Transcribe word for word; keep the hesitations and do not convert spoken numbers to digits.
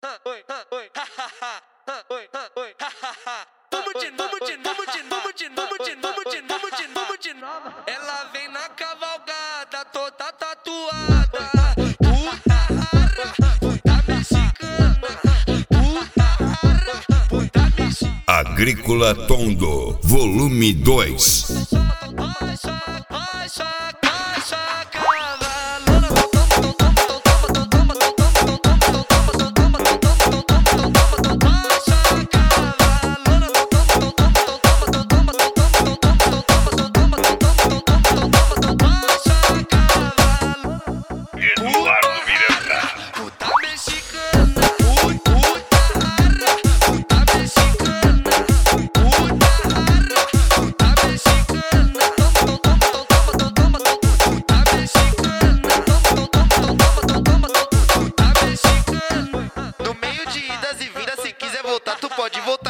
Oi, oi, oi, oi, vamos de novo, vamos de novo, vamos de novo, vamos de novo, vamos de novo, vamos de novo, vamos de novo. Ela vem na cavalgada, toda tatuada. Puta rara, puta mexicana. Puta rara, puta mexicana. Agrícola Tondo, volume dois. No meio de idas e vindas, se quiser voltar, tu pode voltar.